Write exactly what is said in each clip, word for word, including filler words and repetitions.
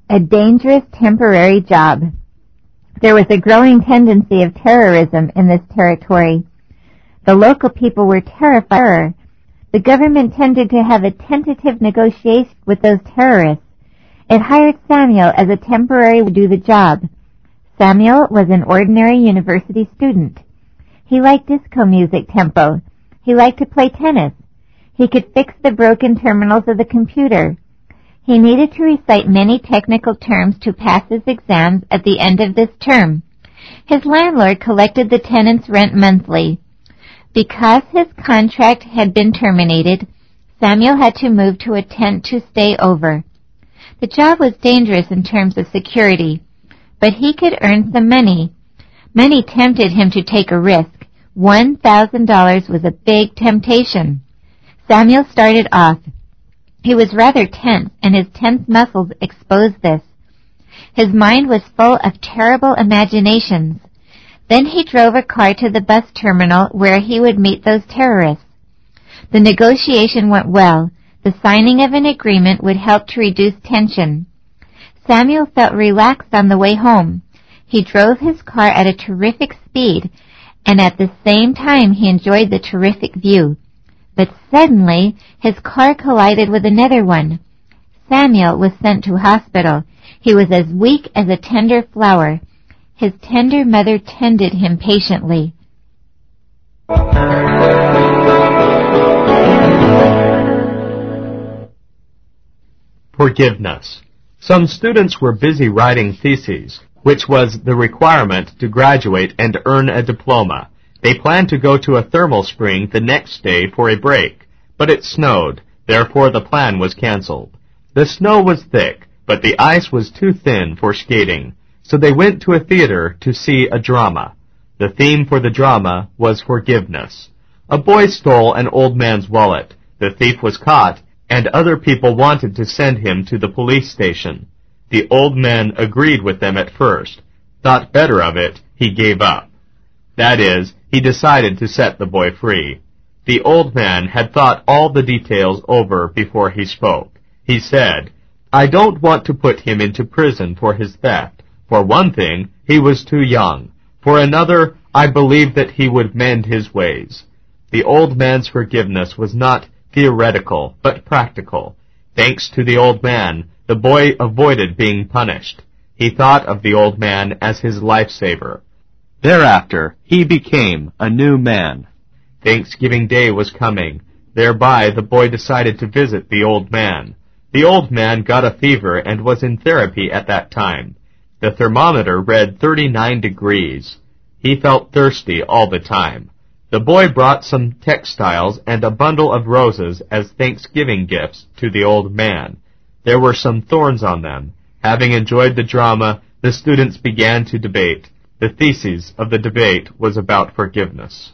A dangerous temporary job. There was a growing tendency of terrorism in this territory. The local people were terrified. The government tended to have a tentative negotiation with those terrorists. It hired Samuel as a temporary to do the job. Samuel was an ordinary university student. He liked disco music tempo. He liked to play tennis. He could fix the broken terminals of the computer. He needed to recite many technical terms to pass his exams at the end of this term. His landlord collected the tenant's rent monthly. Because his contract had been terminated, Samuel had to move to a tent to stay over. The job was dangerous in terms of security, but he could earn some money. Money tempted him to take a risk. One thousand dollars was a big temptation. Samuel started off. He was rather tense, and his tense muscles exposed this. His mind was full of terrible imaginations. Then he drove a car to the bus terminal where he would meet those terrorists. The negotiation went well. The signing of an agreement would help to reduce tension. Samuel felt relaxed on the way home. He drove his car at a terrific speed, and at the same time he enjoyed the terrific view. But suddenly, his car collided with another one. Samuel was sent to hospital. He was as weak as a tender flower. His tender mother tended him patiently. Forgiveness. Some students were busy writing theses, which was the requirement to graduate and earn a diploma. They planned to go to a thermal spring the next day for a break, but it snowed, therefore the plan was canceled. The snow was thick, but the ice was too thin for skating, so they went to a theater to see a drama. The theme for the drama was forgiveness. A boy stole an old man's wallet. The thief was caught, and other people wanted to send him to the police station. The old man agreed with them at first. Thought better of it, he gave up. That is, he decided to set the boy free. The old man had thought all the details over before he spoke. He said, "I don't want to put him into prison for his theft. For one thing, he was too young. For another, I believe that he would mend his ways." The old man's forgiveness was not theoretical, but practical. Thanks to the old man, the boy avoided being punished. He thought of the old man as his lifesaver. Thereafter, he became a new man. Thanksgiving Day was coming. Thereby, the boy decided to visit the old man. The old man got a fever and was in therapy at that time. The thermometer read thirty-nine degrees. He felt thirsty all the time. The boy brought some textiles and a bundle of roses as Thanksgiving gifts to the old man. There were some thorns on them. Having enjoyed the drama, the students began to debate. The thesis of the debate was about forgiveness.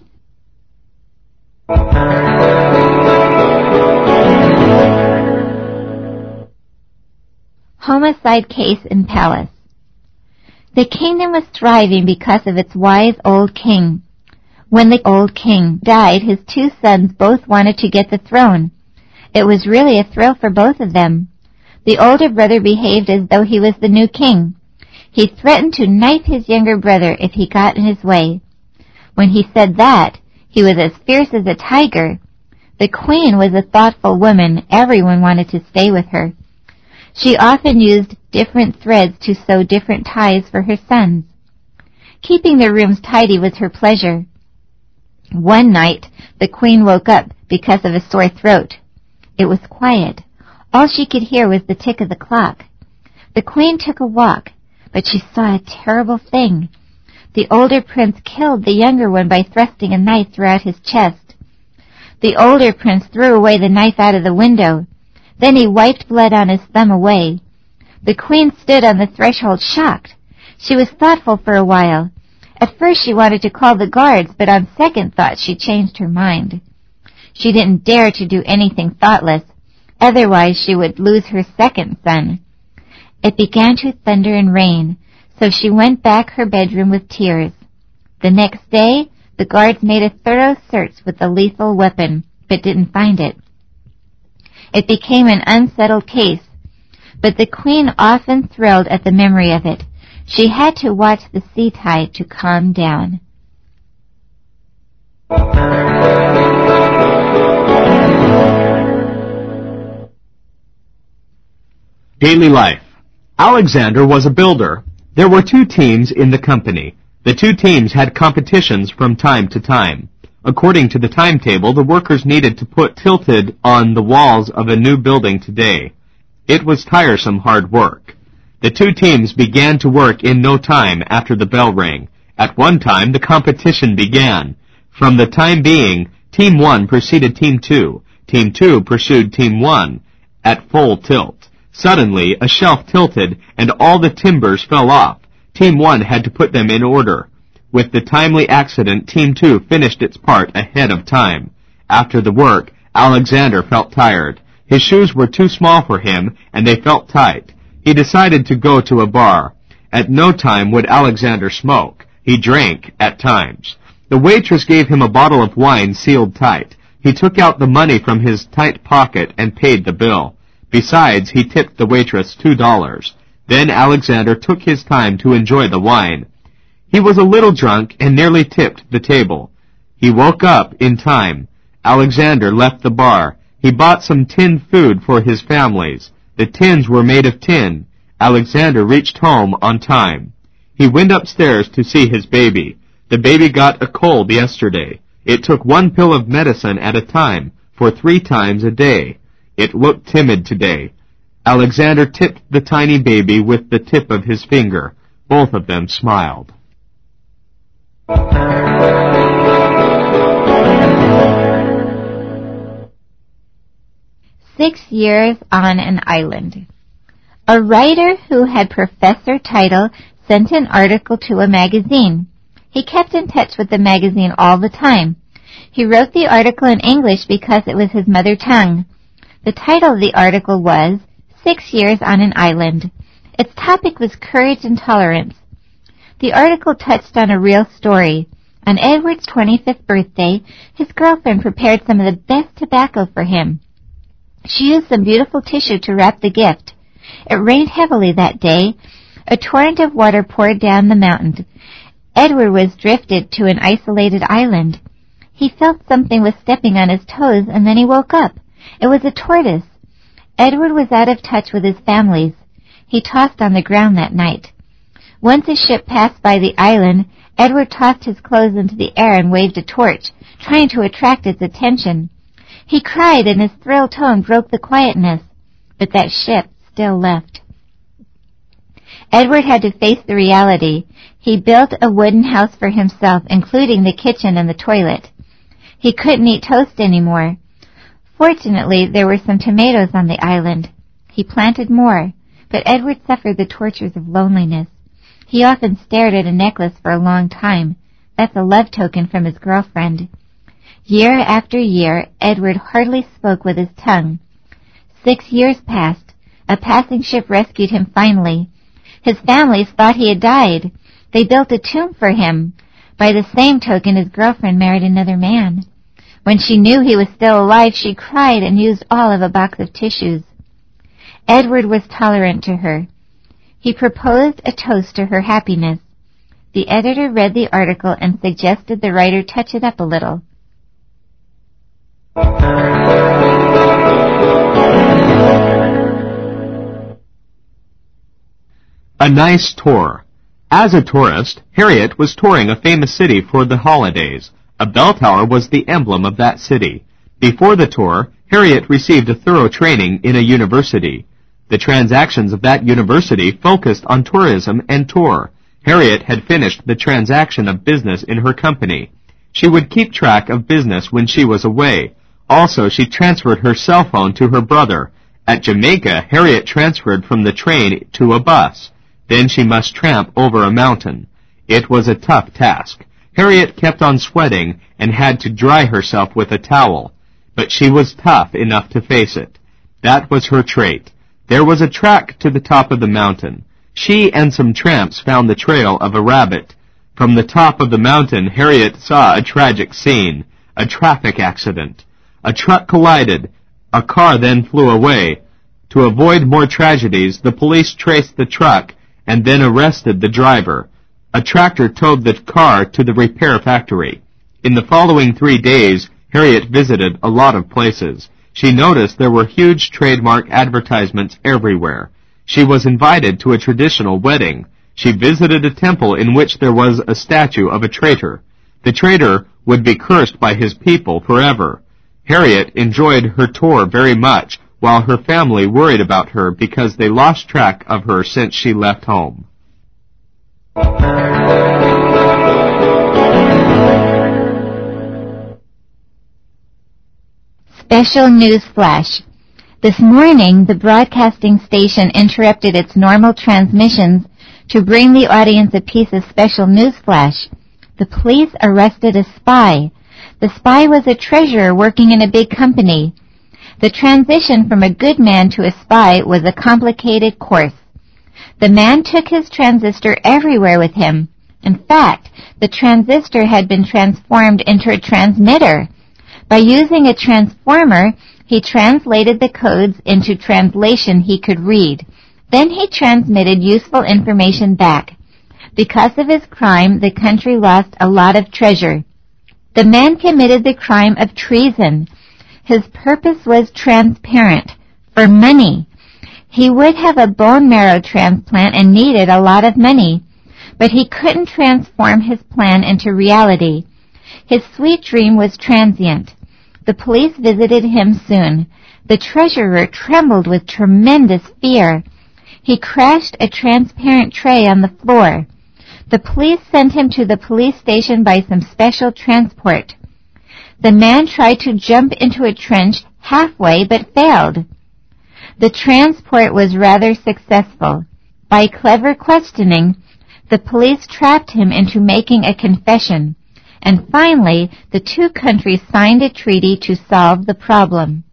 Homicide case in palace. The kingdom was thriving because of its wise old king. When the old king died, his two sons both wanted to get the throne. It was really a thrill for both of them. The older brother behaved as though he was the new king. He threatened to knife his younger brother if he got in his way. When he said that, he was as fierce as a tiger. The queen was a thoughtful woman. Everyone wanted to stay with her. She often used different threads to sew different ties for her sons. Keeping their rooms tidy was her pleasure. One night, the queen woke up because of a sore throat. It was quiet. All she could hear was the tick of the clock. The queen took a walk, but she saw a terrible thing. The older prince killed the younger one by thrusting a knife throughout his chest. The older prince threw away the knife out of the window. Then he wiped blood on his thumb away. The queen stood on the threshold shocked. She was thoughtful for a while. At first she wanted to call the guards, but on second thought she changed her mind. She didn't dare to do anything thoughtless, otherwise she would lose her second son. It began to thunder and rain, so she went back her bedroom with tears. The next day, the guards made a thorough search with the lethal weapon, but didn't find it. It became an unsettled case. but the queen often thrilled at the memory of it. She had to watch the sea tide to calm down. Daily life. Alexander was a builder. There were two teams in the company. The two teams had competitions from time to time. According to the timetable, the workers needed to put tilted on the walls of a new building today. It was tiresome hard work. The two teams began to work in no time after the bell rang. At one time, the competition began. From the time being, Team one preceded Team two. Team two pursued Team one at full tilt. Suddenly, a shelf tilted, and all the timbers fell off. Team one had to put them in order. With the timely accident, Team two finished its part ahead of time. After the work, Alexander felt tired. His shoes were too small for him, and they felt tight. He decided to go to a bar. At no time would Alexander smoke. He drank at times. The waitress gave him a bottle of wine sealed tight. He took out the money from his tight pocket and paid the bill. Besides, he tipped the waitress two dollars. Then Alexander took his time to enjoy the wine. He was a little drunk and nearly tipped the table. He woke up in time. Alexander left the bar. He bought some tinned food for his families. The tins were made of tin. Alexander reached home on time. He went upstairs to see his baby. The baby got a cold yesterday. It took one pill of medicine at a time for three times a day. It looked timid today. Alexander tipped the tiny baby with the tip of his finger. Both of them smiled. Six years on an island. A writer who had professor title sent an article to a magazine. He kept in touch with the magazine all the time. He wrote the article in English because it was his mother tongue. The title of the article was Six Years on an Island. Its topic was courage and tolerance. The article touched on a real story. On Edward's twenty-fifth birthday, his girlfriend prepared some of the best tobacco for him. She used some beautiful tissue to wrap the gift. It rained heavily that day. A torrent of water poured down the mountain. Edward was drifted to an isolated island. He felt something was stepping on his toes, and then he woke up. It was a tortoise. Edward was out of touch with his families. He tossed on the ground that night. Once a ship passed by the island, Edward tossed his clothes into the air and waved a torch, trying to attract its attention. He cried, and his thrilled tone broke the quietness, but that ship still left. Edward had to face the reality. He built a wooden house for himself, including the kitchen and the toilet. He couldn't eat toast anymore. Fortunately, there were some tomatoes on the island. He planted more, but Edward suffered the tortures of loneliness. He often stared at a necklace for a long time. That's a love token from his girlfriend. Year after year, Edward hardly spoke with his tongue. Six years passed. A passing ship rescued him finally. His family thought he had died. They built a tomb for him. By the same token, his girlfriend married another man. When she knew he was still alive, she cried and used all of a box of tissues. Edward was tolerant to her. He proposed a toast to her happiness. The editor read the article and suggested the writer touch it up a little. A nice tour. As a tourist, Harriet was touring a famous city for the holidays. A bell tower was the emblem of that city. Before the tour, Harriet received a thorough training in a university. The transactions of that university focused on tourism and tour. Harriet had finished the transaction of business in her company. She would keep track of business when she was away. Also, she transferred her cell phone to her brother. At Jamaica, Harriet transferred from the train to a bus. Then she must tramp over a mountain. It was a tough task. Harriet kept on sweating and had to dry herself with a towel. But she was tough enough to face it. That was her trait. There was a track to the top of the mountain. She and some tramps found the trail of a rabbit. From the top of the mountain, Harriet saw a tragic scene, a traffic accident. A truck collided. A car then flew away. To avoid more tragedies, the police traced the truck and then arrested the driver. A tractor towed the car to the repair factory. In the following three days, Harriet visited a lot of places. She noticed there were huge trademark advertisements everywhere. She was invited to a traditional wedding. She visited a temple in which there was a statue of a traitor. The traitor would be cursed by his people forever. Harriet enjoyed her tour very much, while her family worried about her because they lost track of her since she left home. Special news flash. This morning, the broadcasting station interrupted its normal transmissions to bring the audience a piece of special news flash. The police arrested a spy. The spy was a treasurer working in a big company. The transition from a good man to a spy was a complicated course. The man took his transistor everywhere with him. In fact, the transistor had been transformed into a transmitter. By using a transformer, he translated the codes into translation he could read. Then he transmitted useful information back. Because of his crime, the country lost a lot of treasure. The man committed the crime of treason. His purpose was transparent, for money. He would have a bone marrow transplant and needed a lot of money, but he couldn't transform his plan into reality. His sweet dream was transient. The police visited him soon. The treasurer trembled with tremendous fear. He crashed a transparent tray on the floor. The police sent him to the police station by some special transport. The man tried to jump into a trench halfway but failed. The transport was rather successful. By clever questioning, the police trapped him into making a confession, and finally the two countries signed a treaty to solve the problem.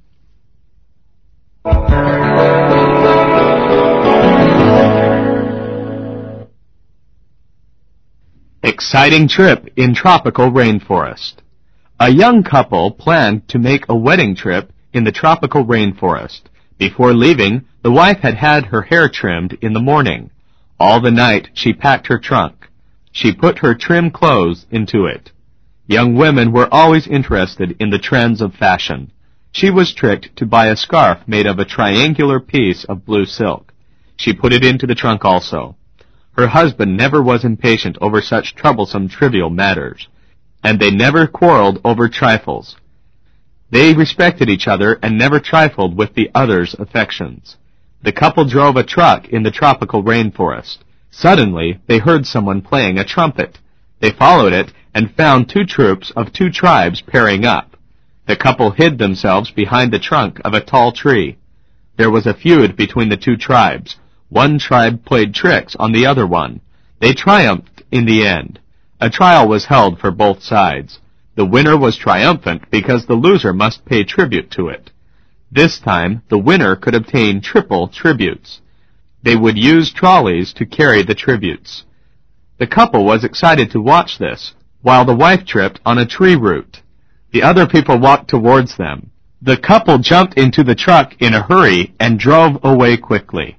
Exciting trip in tropical rainforest. A young couple planned to make a wedding trip in the tropical rainforest. Before leaving, the wife had had her hair trimmed in the morning. All the night she packed her trunk. She put her trim clothes into it. Young women were always interested in the trends of fashion. She was tricked to buy a scarf made of a triangular piece of blue silk. She put it into the trunk also. Her husband never was impatient over such troublesome trivial matters, and they never quarreled over trifles. They respected each other and never trifled with the other's affections. The couple drove a truck in the tropical rainforest. Suddenly, they heard someone playing a trumpet. They followed it and found two troops of two tribes pairing up. The couple hid themselves behind the trunk of a tall tree. There was a feud between the two tribes. One tribe played tricks on the other one. They triumphed in the end. A trial was held for both sides. The winner was triumphant because the loser must pay tribute to it. This time, the winner could obtain triple tributes. They would use trolleys to carry the tributes. The couple was excited to watch this, while the wife tripped on a tree root. The other people walked towards them. The couple jumped into the truck in a hurry and drove away quickly.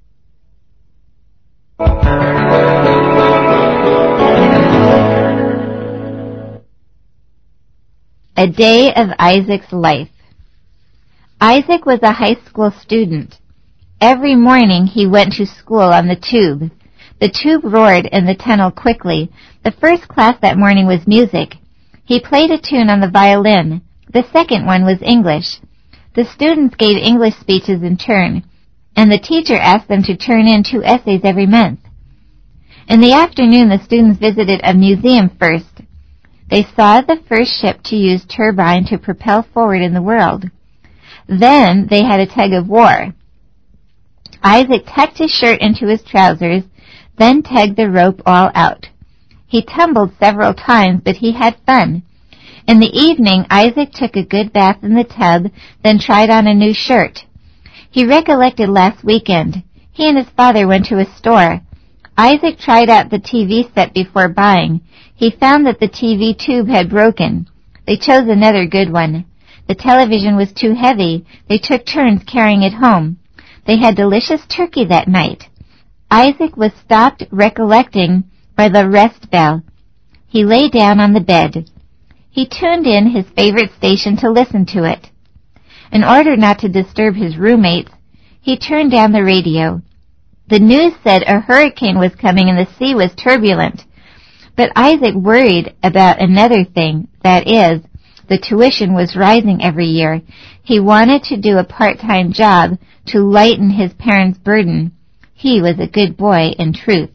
A day of Isaac's life. Isaac was a high school student. Every morning he went to school on the tube. The tube roared in the tunnel quickly. The first class that morning was music. He played a tune on the violin. The second one was English. The students gave English speeches in turn, and the teacher asked them to turn in two essays every month. In the afternoon, the students visited a museum first. They saw the first ship to use turbine to propel forward in the world. Then they had a tug of war. Isaac tucked his shirt into his trousers, then tugged the rope all out. He tumbled several times, but he had fun. In the evening, Isaac took a good bath in the tub, then tried on a new shirt. He recollected last weekend. He and his father went to a store. Isaac tried out the T V set before buying. He found that the T V tube had broken. They chose another good one. The television was too heavy. They took turns carrying it home. They had delicious turkey that night. Isaac was stopped recollecting by the rest bell. He lay down on the bed. He tuned in his favorite station to listen to it. In order not to disturb his roommates, he turned down the radio. The news said a hurricane was coming and the sea was turbulent. But Isaac worried about another thing, that is, the tuition was rising every year. He wanted to do a part-time job to lighten his parents' burden. He was a good boy in truth.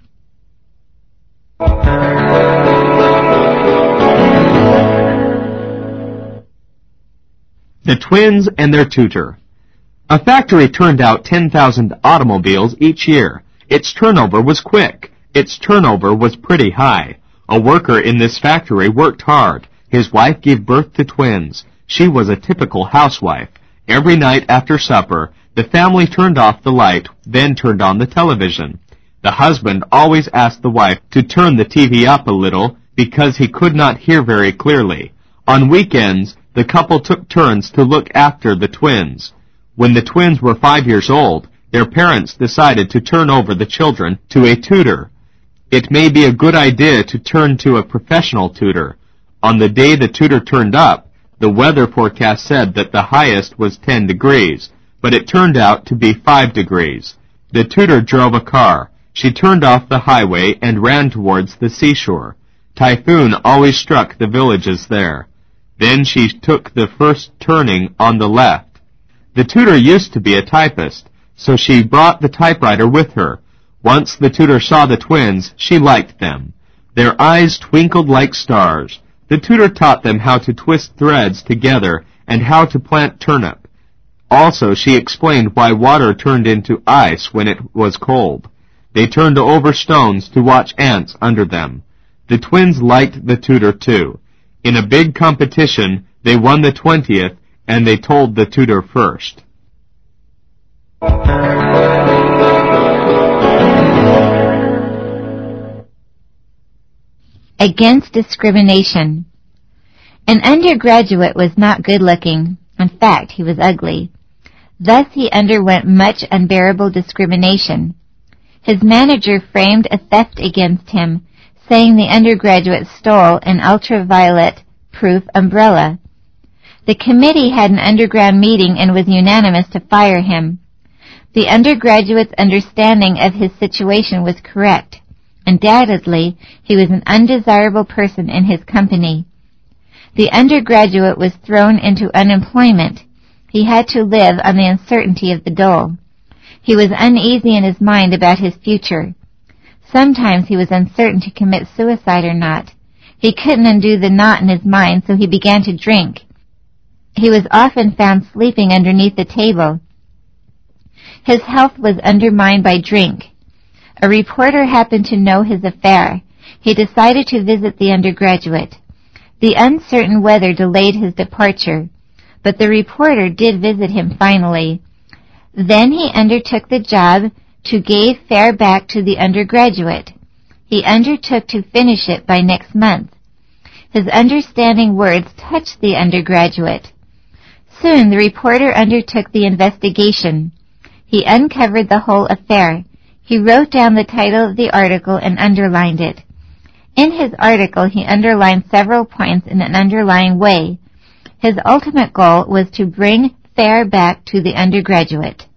The twins and their tutor. A factory turned out ten thousand automobiles each year. Its turnover was quick. Its turnover was pretty high. A worker in this factory worked hard. His wife gave birth to twins. She was a typical housewife. Every night after supper, the family turned off the light, then turned on the television. The husband always asked the wife to turn the T V up a little because he could not hear very clearly. On weekends, the couple took turns to look after the twins. When the twins were five years old, their parents decided to turn over the children to a tutor. It may be a good idea to turn to a professional tutor. On the day the tutor turned up, the weather forecast said that the highest was ten degrees, but it turned out to be five degrees. The tutor drove a car. She turned off the highway and ran towards the seashore. Typhoon always struck the villages there. Then she took the first turning on the left. The tutor used to be a typist, so she brought the typewriter with her. Once the tutor saw the twins, she liked them. Their eyes twinkled like stars. The tutor taught them how to twist threads together and how to plant turnip. Also, she explained why water turned into ice when it was cold. They turned over stones to watch ants under them. The twins liked the tutor too. In a big competition, they won the twentieth, and they told the tutor first. Against discrimination. An undergraduate was not good-looking. In fact, he was ugly. Thus he underwent much unbearable discrimination. His manager framed a theft against him, saying the undergraduate stole an ultraviolet-proof umbrella. The committee had an underground meeting and was unanimous to fire him. The undergraduate's understanding of his situation was correct. Undoubtedly, he was an undesirable person in his company. The undergraduate was thrown into unemployment. He had to live on the uncertainty of the dole. He was uneasy in his mind about his future. Sometimes he was uncertain to commit suicide or not. He couldn't undo the knot in his mind, so he began to drink. He was often found sleeping underneath the table. His health was undermined by drink. A reporter happened to know his affair. He decided to visit the undergraduate. The uncertain weather delayed his departure, but the reporter did visit him finally. Then he undertook the job to give fare back to the undergraduate. He undertook to finish it by next month. His understanding words touched the undergraduate. Soon the reporter undertook the investigation. He uncovered the whole affair. He wrote down the title of the article and underlined it. In his article, he underlined several points in an underlying way. His ultimate goal was to bring fare back to the undergraduate.